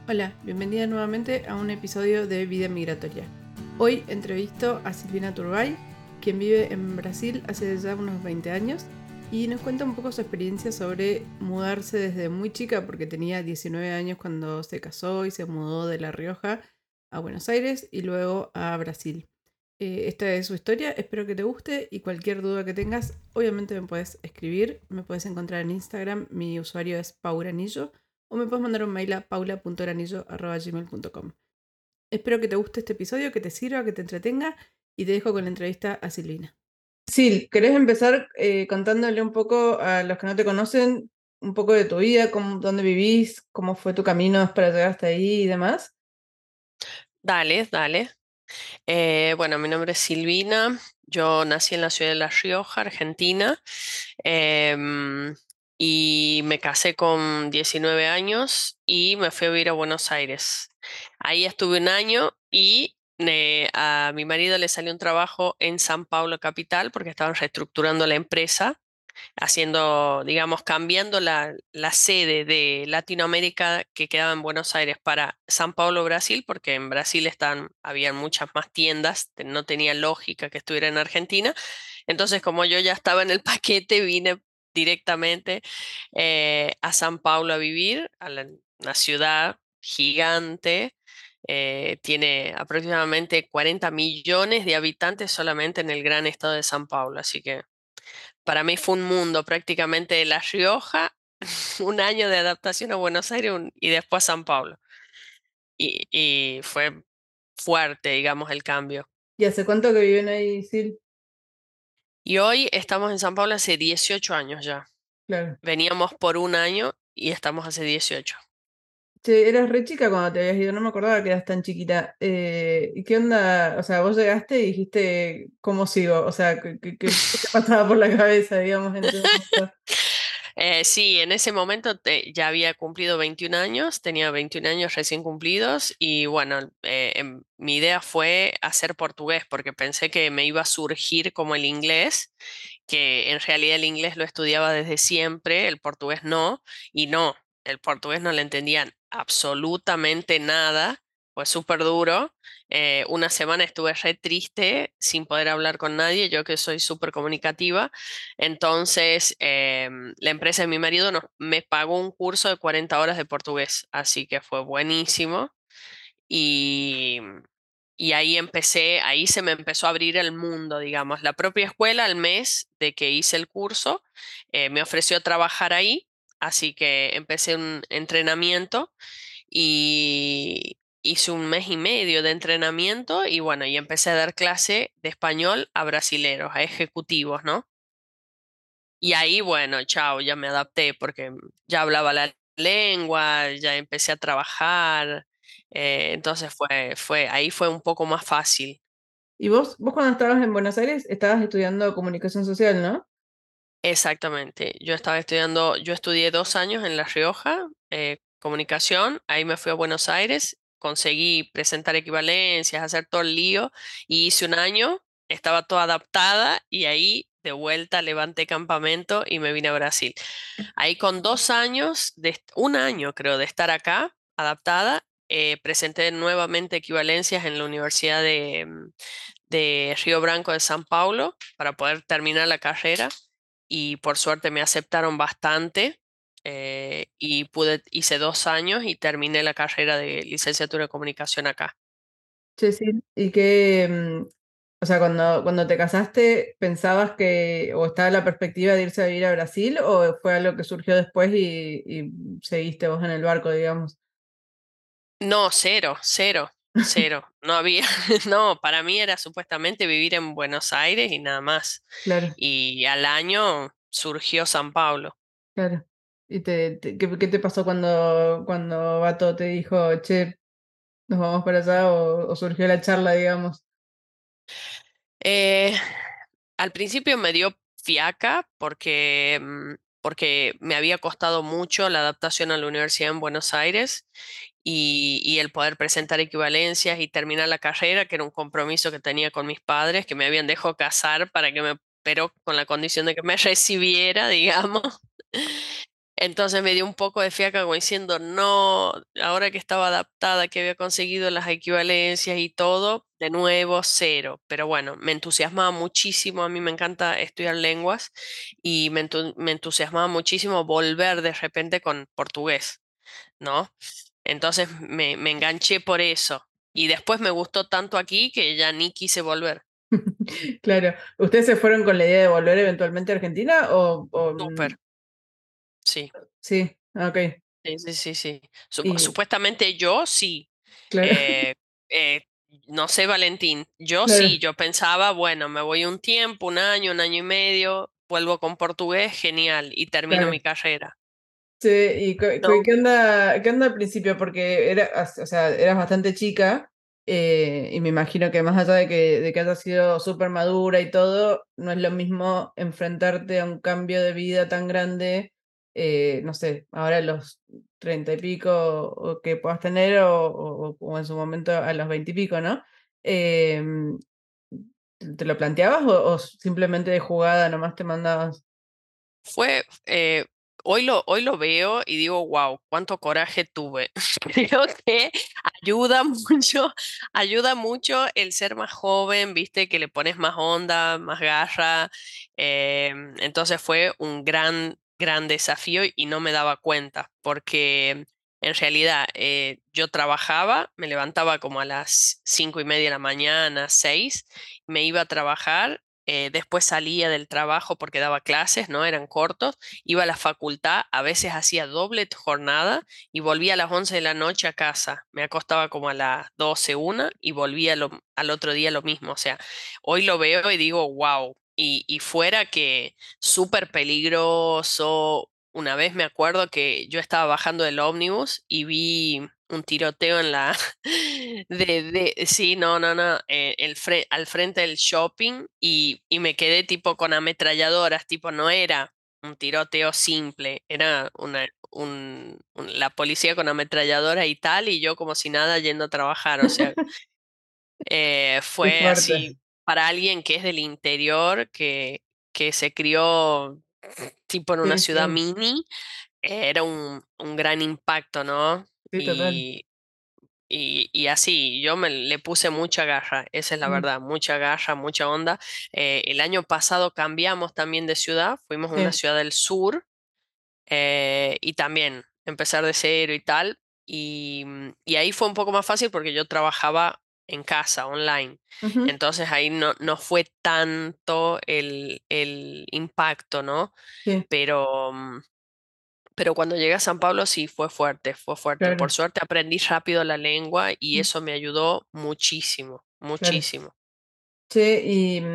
Hola, bienvenida nuevamente a un episodio de Vida Migratoria. Hoy entrevisto a Silvina Turbay, quien vive en Brasil hace ya unos 20 años y nos cuenta un poco su experiencia sobre mudarse desde muy chica, porque tenía 19 años cuando se casó y se mudó de La Rioja a Buenos Aires y luego a Brasil. Esta es su historia, espero que te guste y cualquier duda que tengas, obviamente me puedes escribir, me puedes encontrar en Instagram, mi usuario es pauranillo o me puedes mandar un mail a paula.granillo@gmail.com. Espero que te guste este episodio, que te sirva, que te entretenga y te dejo con la entrevista a Silvina. Sil, ¿querés empezar contándole un poco a los que no te conocen, un poco de tu vida, dónde vivís, cómo fue tu camino para llegar hasta ahí y demás? Dale, dale. Bueno, mi nombre es Silvina. Yo nací en la ciudad de La Rioja, Argentina, em, y me casé con 19 años y me fui a vivir a Buenos Aires. Ahí estuve un año y a mi marido le salió un trabajo en San Paulo, capital, porque estaban reestructurando la empresa haciendo, digamos, cambiando la sede de Latinoamérica que quedaba en Buenos Aires para San Paulo, Brasil, porque en Brasil habían muchas más tiendas, no tenía lógica que estuviera en Argentina. Entonces, como yo ya estaba en el paquete, vine directamente a San Paulo a vivir, una ciudad gigante. Tiene aproximadamente 40 millones de habitantes solamente en el gran estado de San Paulo, así que para mí fue un mundo prácticamente de La Rioja, un año de adaptación a Buenos Aires y después San Pablo. Y fue fuerte, digamos, el cambio. ¿Y hace cuánto que viven ahí, Sil? Y hoy estamos en San Pablo hace 18 años ya. Claro. Veníamos por un año y estamos hace 18. Che, eras re chica cuando te habías ido, no me acordaba que eras tan chiquita. ¿Y qué onda? O sea, vos llegaste y dijiste, ¿cómo sigo? O sea, ¿qué te pasaba por la cabeza, digamos, en ese momento? Sí, en ese momento ya había cumplido 21 años, tenía 21 años recién cumplidos y bueno, mi idea fue hacer portugués porque pensé que me iba a surgir como el inglés, que en realidad el inglés lo estudiaba desde siempre, el portugués no, y no, el portugués no le entendían absolutamente nada, fue súper duro. Una semana estuve re triste sin poder hablar con nadie, yo que soy súper comunicativa. Entonces, la empresa de mi marido me pagó un curso de 40 horas de portugués, así que fue buenísimo. Y, y ahí ahí se me empezó a abrir el mundo, digamos. La propia escuela, al mes de que hice el curso, me ofreció trabajar ahí, así que empecé un entrenamiento y hice un mes y medio de entrenamiento y bueno, y empecé a dar clase de español a brasileros, a ejecutivos, ¿no? Y ahí, bueno, chao, ya me adapté porque ya hablaba la lengua, ya empecé a trabajar, entonces ahí fue un poco más fácil. Y vos cuando estabas en Buenos Aires estabas estudiando comunicación social, ¿no? Exactamente. Yo estudié 2 años en La Rioja, comunicación, ahí me fui a Buenos Aires, conseguí presentar equivalencias, hacer todo el lío, y hice un año, estaba toda adaptada y ahí de vuelta levanté campamento y me vine a Brasil. Ahí con 2 años, un año creo, de estar acá, adaptada, presenté nuevamente equivalencias en la Universidad de Río Branco de San Paulo para poder terminar la carrera y por suerte me aceptaron bastante, y hice 2 años y terminé la carrera de licenciatura de comunicación acá. Che, sí. ¿Y qué, o sea, cuando te casaste, pensabas o estaba la perspectiva de irse a vivir a Brasil o fue algo que surgió después y seguiste vos en el barco, digamos? No, cero, cero, cero. No había, no, para mí era supuestamente vivir en Buenos Aires y nada más. Claro, Y al año surgió San Pablo. claro. ¿Y qué te pasó cuando Vato te dijo, che, nos vamos para allá o surgió la charla, digamos? Eh, Al principio me dio fiaca porque me había costado mucho la adaptación a la universidad en Buenos Aires y el poder presentar equivalencias y terminar la carrera, que era un compromiso que tenía con mis padres, que me habían dejado casar pero con la condición de que me recibiera, digamos. Entonces me dio un poco de fiaca como diciendo, no, ahora que estaba adaptada, que había conseguido las equivalencias y todo, de nuevo cero. Pero bueno, me entusiasmaba muchísimo, a mí me encanta estudiar lenguas y me entusiasmaba muchísimo volver de repente con portugués, ¿no? Entonces me enganché por eso. Y después me gustó tanto aquí que ya ni quise volver. Claro. ¿Ustedes se fueron con la idea de volver eventualmente a Argentina Súper, sí. sí, ok. Sí, sí, sí, sí. Y Supuestamente yo sí. claro, Eh, eh, no sé, Valentín. Yo sí, claro, yo pensaba, bueno, me voy un tiempo, un año y medio, vuelvo con portugués, genial, y termino claro. mi carrera. Sí, ¿y No, qué onda al principio? Porque o sea, eras bastante chica, y me imagino que más allá de que hayas sido súper madura y todo, no es lo mismo enfrentarte a un cambio de vida tan grande, no sé, ahora a los 30 y pico o que puedas tener o en su momento a los 20 y pico, ¿no? Eh, ¿Te lo planteabas o simplemente de jugada nomás te mandabas? fue, hoy lo veo y digo, wow, cuánto coraje tuve. Creo que ayuda mucho, ayuda mucho el ser más joven, viste, que le pones más onda, más garra. Entonces fue un gran desafío y no me daba cuenta, porque en realidad yo trabajaba, me levantaba como a las 5:30 de la mañana, 6, me iba a trabajar. Después salía del trabajo porque daba clases, ¿no? Eran cortos, iba a la facultad, a veces hacía doble jornada y volvía a las 11 de la noche a casa. Me acostaba como a las 12 una y volvía al otro día lo mismo. O sea, hoy lo veo y digo, wow. Y fuera que súper peligroso. Una vez me acuerdo que yo estaba bajando del ómnibus y vi un tiroteo en la... sí, no, no, no, al frente del shopping y me quedé tipo con ametralladoras, tipo no era un tiroteo simple, era la policía con ametralladora y tal, y yo como si nada yendo a trabajar, o sea, Qué fue así fuerte. para alguien que es del interior, que se crió tipo en una Sí, ciudad sí, mini, era un gran impacto, ¿no? sí, total. Y así, yo le puse mucha garra, esa es la Mm, verdad, mucha garra, mucha onda. El año pasado cambiamos también de ciudad, fuimos a una sí. ciudad del sur y también empezar de cero y tal. Y ahí fue un poco más fácil porque yo trabajaba en casa, online. Ujú, Entonces ahí no fue tanto el impacto, ¿no? sí, Pero, pero cuando llegué a San Pablo sí fue fuerte, fue fuerte. Por claro. suerte aprendí rápido la lengua y Mm, eso me ayudó muchísimo, claro. muchísimo. Che,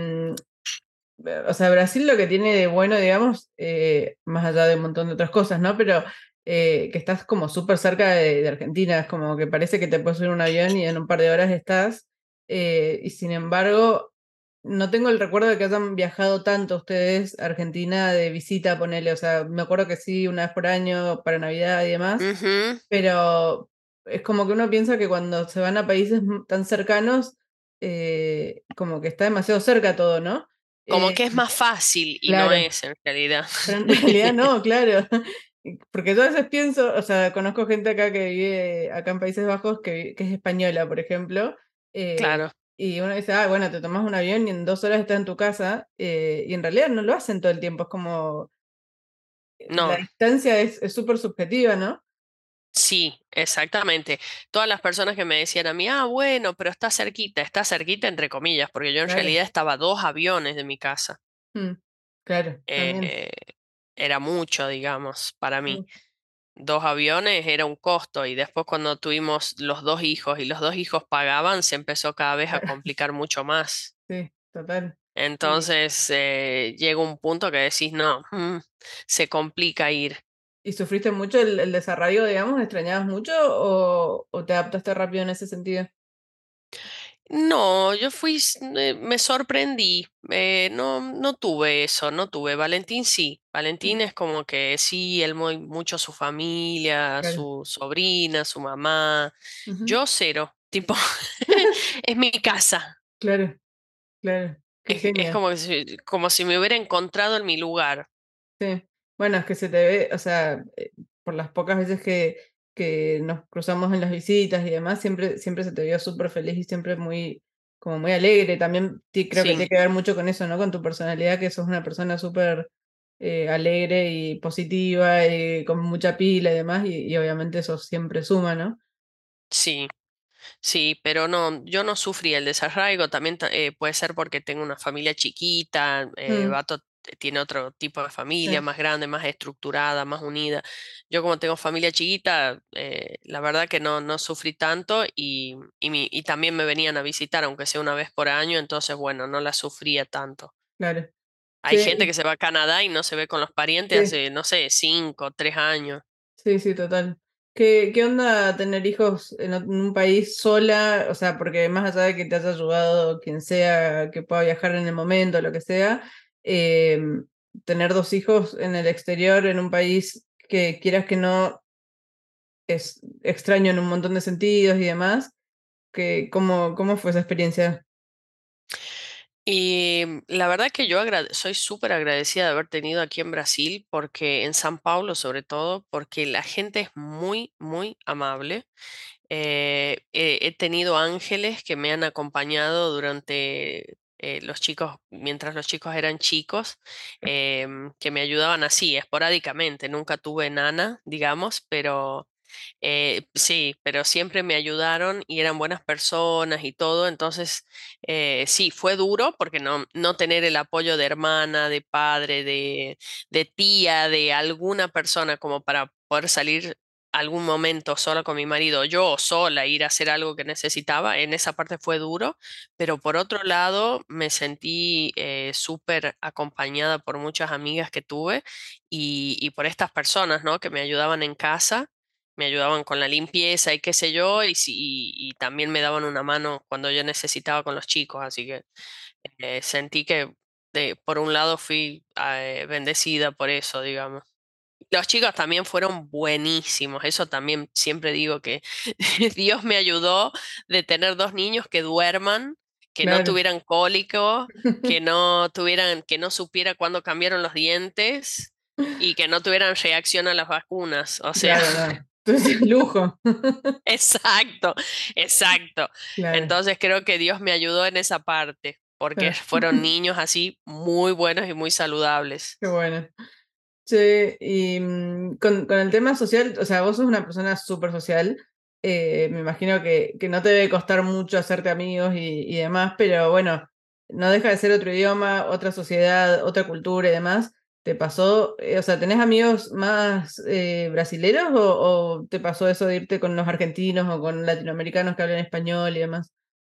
o sea, Brasil lo que tiene de bueno, digamos, más allá de un montón de otras cosas, ¿no? Pero que estás como súper cerca de Argentina, es como que parece que te puedes subir a un avión y en un par de horas estás. Y sin embargo, no tengo el recuerdo de que hayan viajado tanto ustedes a Argentina de visita, ponele, o sea, me acuerdo que sí, una vez por año para Navidad y demás, Ujú. pero es como que uno piensa que cuando se van a países tan cercanos, como que está demasiado cerca todo, ¿no? Como Eh, que es más fácil y no claro, es en realidad. pero en realidad no, claro. Porque yo a veces pienso, o sea, conozco gente acá que vive acá en Países Bajos que es española, por ejemplo, Claro, y uno dice, ah, bueno, te tomas un avión y en 2 horas estás en tu casa, y en realidad no lo hacen todo el tiempo, es como, la no, distancia es súper subjetiva, ¿no? sí, exactamente. Todas las personas que me decían a mí, ah, bueno, pero está cerquita entre comillas, porque yo en Claro, realidad estaba a 2 aviones de mi casa. mm, claro, también. Eh, Era mucho, digamos, para mí. Sí, 2 aviones era un costo y después cuando tuvimos los 2 hijos y los 2 hijos pagaban, se empezó cada vez a claro, complicar mucho más. sí, total. Entonces llega un punto que decís, no, se complica ir. ¿Y sufriste mucho el desarraigo, digamos? ¿Extrañabas mucho o te adaptaste rápido en ese sentido? No, yo me sorprendí, no tuve eso, no tuve. Valentín sí, Mm, Valentín es como que sí, él muy mucho su familia, claro, su sobrina, su mamá. ujú, Yo cero, tipo, es mi casa. claro, claro, qué Es genia. como si me hubiera encontrado en mi lugar. Sí. Bueno, es que se te ve, o sea, por las pocas veces que nos cruzamos en las visitas y demás, siempre se te vio súper feliz y siempre muy, como muy alegre. También creo que tiene Sí, que ver mucho con eso, ¿no? Con tu personalidad, que sos una persona súper alegre y positiva y con mucha pila y demás, y obviamente eso siempre suma, ¿no? sí. Sí, pero no, yo no sufrí el desarraigo, también puede ser porque tengo una familia chiquita, Mm, Bato tiene otro tipo de familia, sí, más grande, más estructurada, más unida. Yo como tengo familia chiquita, la verdad que no sufrí tanto y también me venían a visitar, aunque sea una vez por año, entonces bueno, no la sufría tanto. claro. Hay Che, gente que se va a Canadá y no se ve con los parientes sí. hace, no sé, 5, 3 años. Sí, sí, total. ¿Qué onda tener hijos en un país sola? O sea, porque más allá de que te haya ayudado quien sea que pueda viajar en el momento, lo que sea, eh, tener dos hijos en el exterior, en un país que quieras que no es extraño en un montón de sentidos y demás, ¿cómo fue esa experiencia? Y la verdad que yo soy súper agradecida de haber tenido aquí en Brasil, porque en San Paulo sobre todo, porque la gente es muy, muy amable. He tenido ángeles que me han acompañado durante los chicos, mientras los chicos eran chicos, que me ayudaban así, esporádicamente. Nunca tuve nana, digamos, pero sí, pero siempre me ayudaron y eran buenas personas y todo. Entonces, sí, fue duro porque no tener el apoyo de hermana, de padre, de tía, de alguna persona como para poder salir algún momento sola con mi marido, yo sola ir a hacer algo que necesitaba, en esa parte fue duro, pero por otro lado me sentí súper acompañada por muchas amigas que tuve y por estas personas, ¿no? Que me ayudaban en casa, me ayudaban con la limpieza y qué sé yo, y también me daban una mano cuando yo necesitaba con los chicos, así que sentí que por un lado fui bendecida por eso, digamos. Los chicos también fueron buenísimos, eso también siempre digo que Dios me ayudó de tener dos niños que duerman, que no Claro, tuvieran cólico, que no tuvieran, que no supiera cuándo cambiaron los dientes y que no tuvieran reacción a las vacunas. O sea, claro, no. Entonces, lujo. exacto, exacto. Claro, Entonces creo que Dios me ayudó en esa parte, porque claro, fueron niños así muy buenos y muy saludables. qué bueno. Sí, y con el tema social, o sea, vos sos una persona súper social, me imagino que no te debe costar mucho hacerte amigos y demás, pero bueno, no deja de ser otro idioma, otra sociedad, otra cultura y demás. ¿Te pasó, o sea, tenés amigos más brasileros o te pasó eso de irte con los argentinos o con latinoamericanos que hablan español y demás?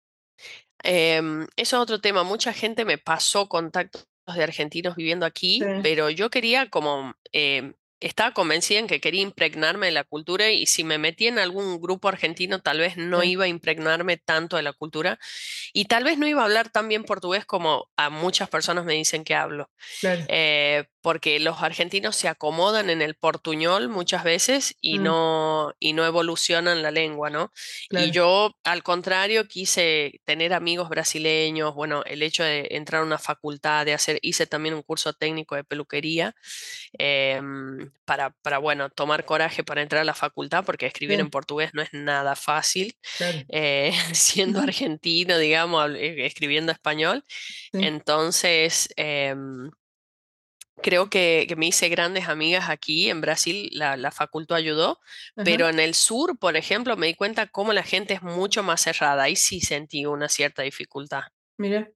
Eso es otro tema. Mucha gente me pasó contactos de argentinos viviendo Sí, aquí, pero yo quería como, estaba convencida en que quería impregnarme de la cultura y si me metí en algún grupo argentino, tal vez no sí, iba a impregnarme tanto de la cultura y tal vez no iba a hablar tan bien portugués como a muchas personas me dicen que hablo, claro, porque los argentinos se acomodan en el portuñol muchas veces mm, y no evolucionan la lengua, ¿no? Y claro, yo, al contrario, quise tener amigos brasileños, bueno, el hecho de entrar a una facultad, hice también un curso técnico de peluquería, bueno, tomar coraje para entrar a la facultad, porque escribir en sí, portugués no es nada fácil, claro, siendo argentino, digamos, escribiendo español. sí, Entonces, creo que me hice grandes amigas aquí en Brasil, la facultad ayudó, ajá, pero en el sur, por ejemplo, me di cuenta cómo la gente es mucho más cerrada. Ahí sí sentí una cierta dificultad mira,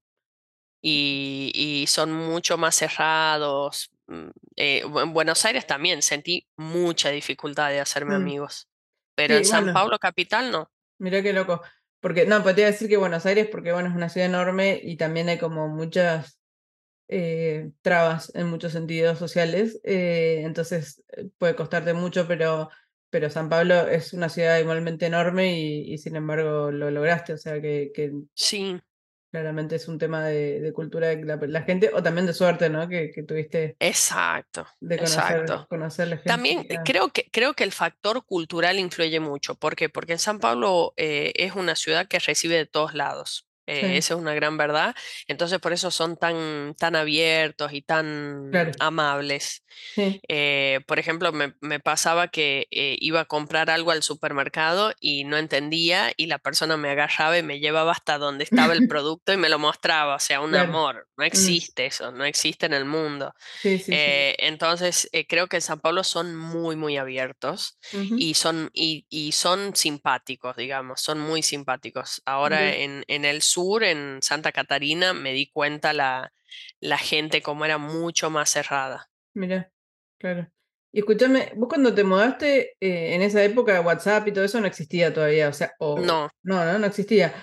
y son mucho más cerrados. En Buenos Aires también sentí mucha dificultad de hacerme mm, amigos, pero en sí, San bueno. Pablo capital no. Mirá qué loco. Porque, no, pues te iba a decir que Buenos Aires, porque bueno, es una ciudad enorme y también hay como muchas trabas en muchos sentidos sociales. Entonces puede costarte mucho, pero San Pablo es una ciudad igualmente enorme y sin embargo lo lograste. O sea que Sí, claramente es un tema de cultura de la gente, o también de suerte, ¿no? Que tuviste exacto, de exacto. conocer la gente También indicada. creo que el factor cultural influye mucho. ¿Por qué? Porque en San Pablo es una ciudad que recibe de todos lados. sí, esa es una gran verdad. Entonces por eso son tan abiertos y tan claro, amables. sí. Por ejemplo, me pasaba que iba a comprar algo al supermercado y no entendía y la persona me agarraba y me llevaba hasta donde estaba el producto y me lo mostraba. O sea, un Claro. amor. No Mm, existe eso, no existe en el mundo. sí, sí, sí. Entonces, creo que en San Pablo son muy abiertos Ujú, y son simpáticos, digamos, son muy simpáticos. Ahora mira, en el sur, en Santa Catarina, me di cuenta la gente como era mucho más cerrada. mira, claro. Y escúchame, vos cuando te mudaste, en esa época WhatsApp y todo eso no existía todavía, o sea, o No, no, no, no existía.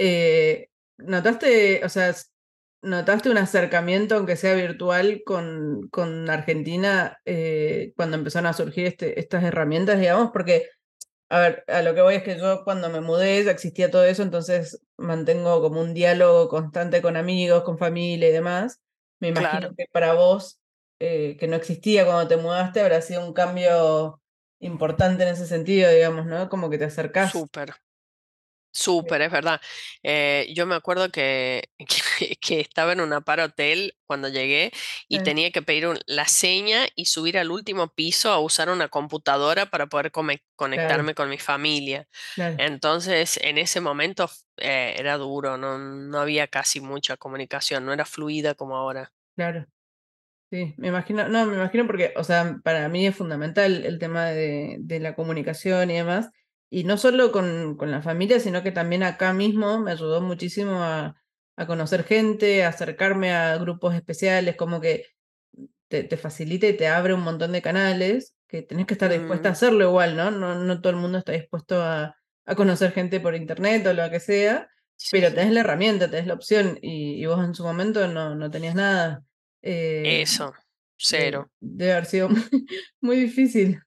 ¿Notaste, o sea, notaste un acercamiento, aunque sea virtual, con Argentina cuando empezaron a surgir estas herramientas, digamos? Porque a ver, a lo que voy es que yo cuando me mudé ya existía todo eso, entonces mantengo como un diálogo constante con amigos, con familia y demás. Me imagino claro, que para vos, que no existía cuando te mudaste, habrá sido un cambio importante en ese sentido, digamos, ¿no? Como que te acercás. súper. Sí, Súper, es verdad. Yo me acuerdo que estaba en un hotel cuando llegué y sí, tenía que pedir la seña y subir al último piso a usar una computadora para poder claro, conectarme con mi familia. claro, Entonces, en ese momento era duro, no había casi mucha comunicación, no era fluida como ahora. claro. Sí, me imagino, no, me imagino porque, o sea, para mí es fundamental el tema de la comunicación y demás, y no solo con la familia, sino que también acá mismo me ayudó muchísimo a conocer gente, a acercarme a grupos especiales, como que te facilita y te abre un montón de canales que tenés que estar dispuesta a Mm, hacerlo igual, ¿no? No, no todo el mundo está dispuesto a conocer gente por internet o lo que sea, sí, pero sí. tenés la herramienta, tenés la opción, y vos en su momento no tenías nada. Eh, Eso, cero. debe haber sido muy, muy difícil.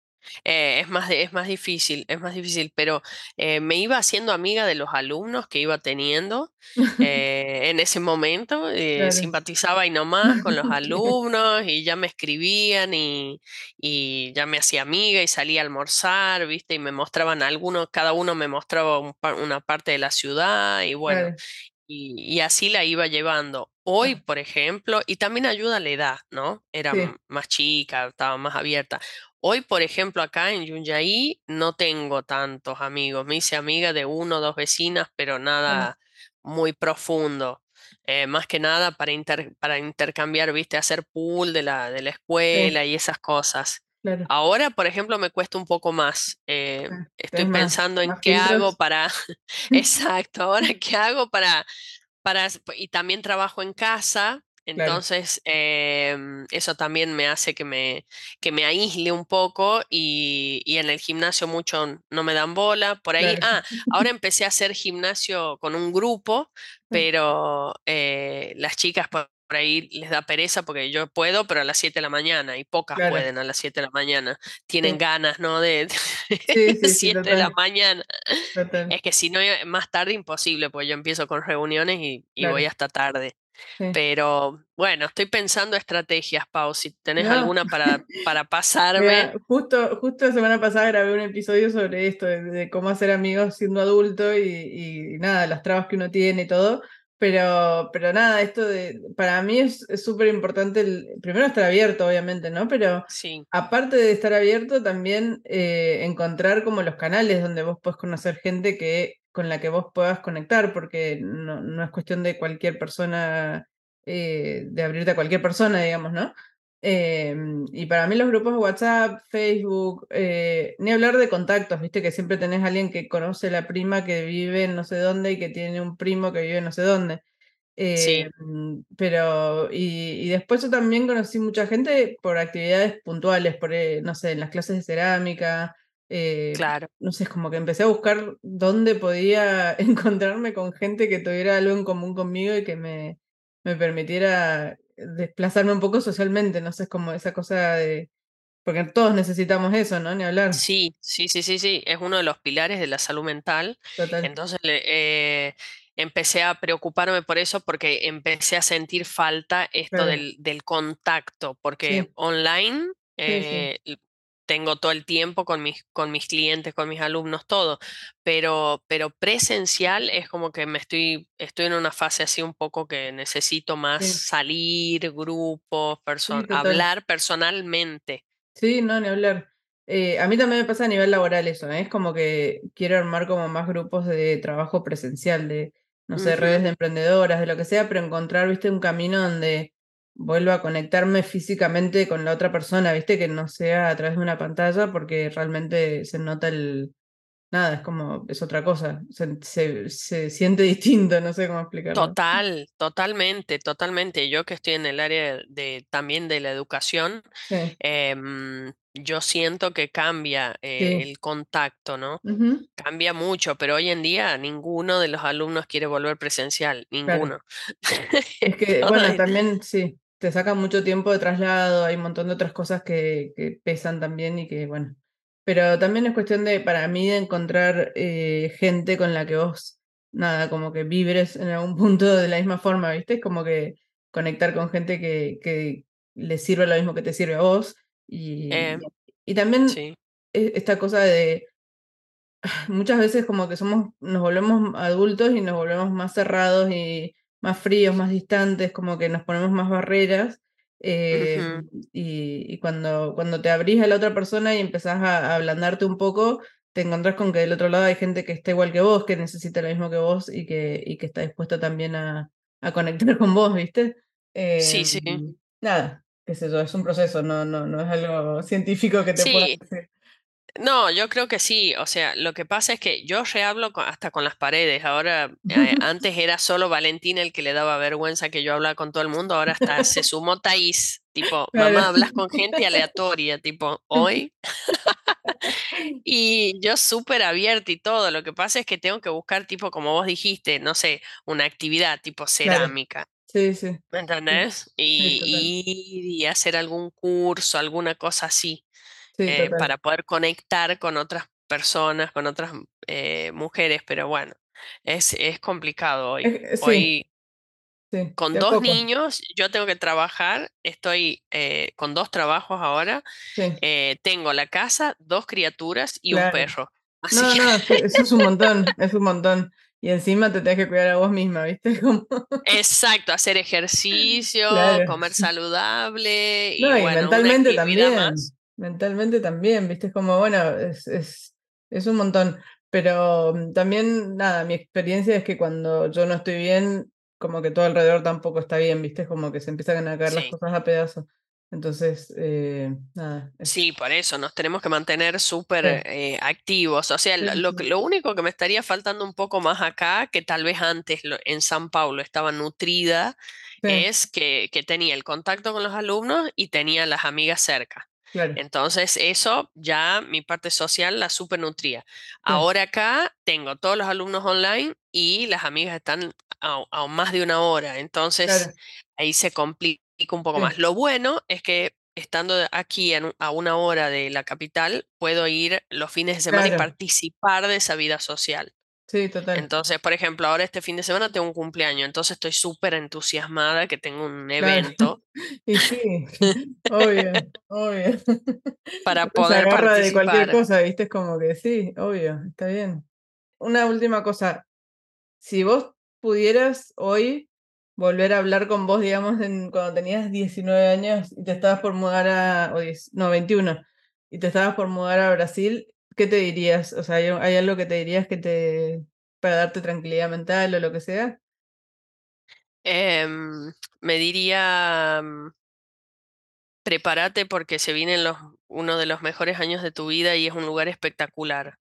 Es más difícil, es más difícil, pero me iba haciendo amiga de los alumnos que iba teniendo en ese momento, Claro, simpatizaba y nomás con los claro, alumnos y ya me escribían y ya me hacía amiga y salía a almorzar, ¿viste? Y me mostraban algunos, cada uno me mostraba una parte de la ciudad y bueno. claro, Y así la iba llevando. Hoy, claro. por ejemplo, y también ayuda la edad, ¿no? Era Sí, más chica, estaba más abierta. Hoy, por ejemplo, acá en Jundiaí no tengo tantos amigos. Me hice amiga de uno o dos vecinas, pero claro, nada muy profundo. Más que nada para intercambiar, ¿viste? Hacer pool de la sí, escuela y esas cosas. claro. Ahora, por ejemplo, me cuesta un poco más. Estoy Tenés pensando en más qué hago filtros. para. Exacto, ahora qué hago y también trabajo en casa, Claro, entonces eso también me hace que me aísle un poco y en el gimnasio mucho no me dan bola. Por ahí, claro. ahora empecé a hacer gimnasio con un grupo, pero las chicas por ahí les da pereza porque yo puedo, pero a las 7 de la mañana y pocas Claro, pueden a las 7 de la mañana. Tienen sí, ganas, ¿no? De sí, sí, sí, 7 de la total, mañana. total, Es que si no, más tarde imposible, pues yo empiezo con reuniones y voy claro, hasta tarde. sí. Pero bueno, estoy pensando estrategias, Pau. Si tenés No, alguna para mira, pasarme, justo la semana pasada grabé un episodio sobre esto, de cómo hacer amigos siendo adulto y nada, las trabas que uno tiene y todo. Pero nada, para mí es súper importante primero estar abierto, obviamente, ¿no? Pero sí, aparte de estar abierto, también encontrar como los canales donde vos podés conocer gente con la que vos puedas conectar, porque no es cuestión de cualquier persona, de abrirte a cualquier persona, digamos, ¿no? Y para mí los grupos de WhatsApp, Facebook, ni hablar de contactos, viste que siempre tenés a alguien que conoce la prima que vive en no sé dónde y que tiene un primo que vive en no sé dónde. sí, Y después yo también conocí mucha gente por actividades puntuales, no sé, en las clases de cerámica. claro. No sé, es como que empecé a buscar dónde podía encontrarme con gente que tuviera algo en común conmigo y que me permitiera desplazarme un poco socialmente. No sé, es como esa cosa de. Porque todos necesitamos eso, ¿no? Ni hablar. Sí, sí, sí, sí, sí. Es uno de los pilares de la salud mental. Total. Entonces empecé a preocuparme por eso porque empecé a sentir falta esto Claro. del contacto, porque Sí, online sí, sí. tengo todo el tiempo con mis clientes, con mis alumnos, todo, pero presencial es como que estoy en una fase así un poco que necesito más Sí, salir, grupos, sí, total. hablar personalmente. Sí, no, ni hablar. A mí también me pasa a nivel laboral eso, ¿eh? Es como que quiero armar como más grupos de trabajo presencial, de, no sé, redes Ujú. de emprendedoras, de lo que sea, pero encontrar, viste, un camino donde vuelva a conectarme físicamente con la otra persona, viste, que no sea a través de una pantalla, porque realmente se nota nada, es como, es otra cosa, se siente distinto, no sé cómo explicarlo. Totalmente, totalmente. Yo que estoy en el área también de la educación, Sí, yo siento que cambia sí, el contacto, ¿no? ujú, Cambia mucho, pero hoy en día ninguno de los alumnos quiere volver presencial, claro. ninguno. Es que, Todo bueno, también sí, te saca mucho tiempo de traslado, hay un montón de otras cosas que pesan también y que, bueno. Pero también es cuestión de, para mí, de encontrar gente con la que vos, nada, como que vibres en algún punto de la misma forma, ¿viste? Es como que conectar con gente que le sirve lo mismo que te sirve a vos. Y, eh, y también sí. esta cosa de muchas veces como que nos volvemos adultos y nos volvemos más cerrados y más fríos, más distantes, como que nos ponemos más barreras. eh, Ujú. y cuando te abrís a la otra persona y empezás a ablandarte un poco, te encontrás con que del otro lado hay gente que está igual que vos, que necesita lo mismo que vos y que está dispuesta también a conectar con vos, ¿viste? Sí, Eh, sí. nada, qué sé yo, es un proceso, no es algo científico que te pueda Sí, decir. no, yo creo que sí. O sea, lo que pasa es que yo rehablo hasta con las paredes. Ahora, antes era solo Valentín el que le daba vergüenza que yo hablara con todo el mundo. Ahora hasta se sumó Thaís. Tipo, mamá, Claro. hablas con gente aleatoria, tipo, hoy. Y yo súper abierta y todo. Lo que pasa es que tengo que buscar, tipo, como vos dijiste, no sé, una actividad tipo Claro, cerámica. sí, sí, ¿Me sí, entendés? sí, total, Y hacer algún curso, alguna cosa así, sí, total. para poder conectar con otras personas, con otras mujeres, pero bueno, es complicado hoy. Sí, Hoy, sí, con de a dos poco, niños, yo tengo que trabajar, estoy con dos trabajos ahora, sí, tengo la casa, dos criaturas y un claro. perro. Así No, que, no, sí, eso es un montón, es un montón. Y encima te tenés que cuidar a vos misma, ¿viste? Como, exacto, hacer ejercicio, claro. comer saludable y No, y bueno, una actividad más. mentalmente también, ¿viste? Es como, bueno, es un montón. Pero también, nada, mi experiencia es que cuando yo no estoy bien, como que todo alrededor tampoco está bien, ¿viste? Es como que se empiezan a caer las Sí. cosas a pedazos. Entonces, nada, Sí, por eso nos tenemos que mantener súper sí, activos. O sea, sí, sí, sí, lo único que me estaría faltando un poco más acá, que tal vez antes en San Paulo estaba nutrida, sí, es que tenía el contacto con los alumnos y tenía las amigas cerca. claro, Entonces, eso ya mi parte social la súper nutría. sí, Ahora acá tengo todos los alumnos online y las amigas están a más de una hora. Entonces, claro, ahí se complica un poco más. sí, Lo bueno es que estando aquí a una hora de la capital, puedo ir los fines de semana y claro, participar de esa vida social. sí, total, Entonces, por ejemplo, ahora este fin de semana tengo un cumpleaños, entonces estoy súper entusiasmada que tengo un claro. evento Y sí, obvio, obvio. para Uno se poder agarra de cualquier participar. cosa, ¿viste? Es como que sí, obvio, está bien. Una última cosa, si vos pudieras hoy volver a hablar con vos, digamos, cuando tenías 19 años y te estabas por mudar o 10 no, 21, y te estabas por mudar a Brasil, ¿qué te dirías? O sea, ¿hay algo que te dirías para darte tranquilidad mental o lo que sea? Me diría, prepárate porque se vienen uno de los mejores años de tu vida y es un lugar espectacular.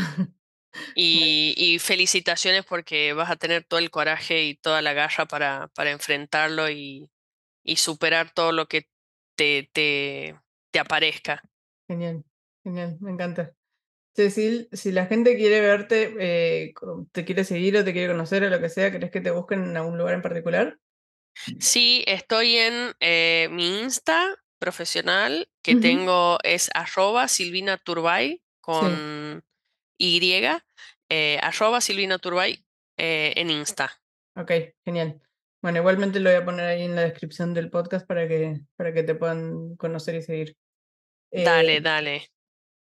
Y felicitaciones porque vas a tener todo el coraje y toda la garra para enfrentarlo y superar todo lo que te, te, te aparezca. Genial, genial, me encanta. Cecil, si la gente quiere verte, te quiere seguir o te quiere conocer o lo que sea, ¿querés que te busquen en algún lugar en particular? Sí, estoy en mi Insta profesional que Ujú, tengo es arroba Silvina Turbay sí, con Y, arroba Silvina Turbay en Insta. ok, genial. Bueno, igualmente lo voy a poner ahí en la descripción del podcast para que te puedan conocer y seguir. Eh, Dale, dale.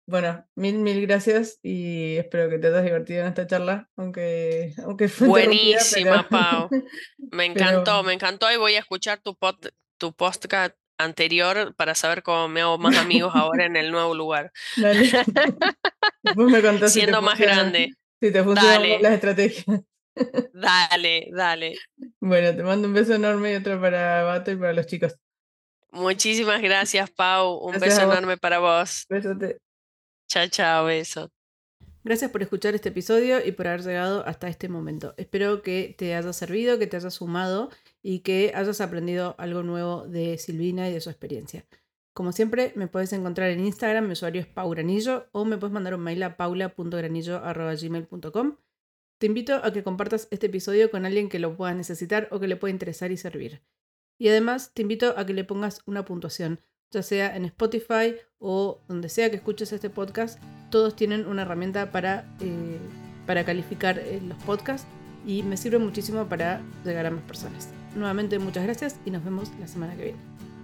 Bueno, mil gracias y espero que te hayas divertido en esta charla, aunque fue interrumpida, Buenísima, Pau. pero Me encantó y voy a escuchar tu podcast anterior para saber cómo me hago más amigos ahora en el nuevo lugar. dale. Después me contás Siendo más grande. si te funcionan más Dale, las estrategias. dale, dale. Bueno, te mando un beso enorme y otro para Bato y para los chicos. Muchísimas gracias, Pau. Un Gracias beso a vos. enorme para vos. Besote. Chao, chao, beso. Gracias por escuchar este episodio y por haber llegado hasta este momento. Espero que te haya servido, que te haya sumado y que hayas aprendido algo nuevo de Silvina y de su experiencia. Como siempre, me puedes encontrar en Instagram, mi usuario es paugranillo, o me puedes mandar un mail a paula.granillo@gmail.com. Te invito a que compartas este episodio con alguien que lo pueda necesitar o que le pueda interesar y servir. Y además te invito a que le pongas una puntuación, ya sea en Spotify o donde sea que escuches este podcast. Todos tienen una herramienta para calificar los podcasts y me sirve muchísimo para llegar a más personas. Nuevamente muchas gracias y nos vemos la semana que viene.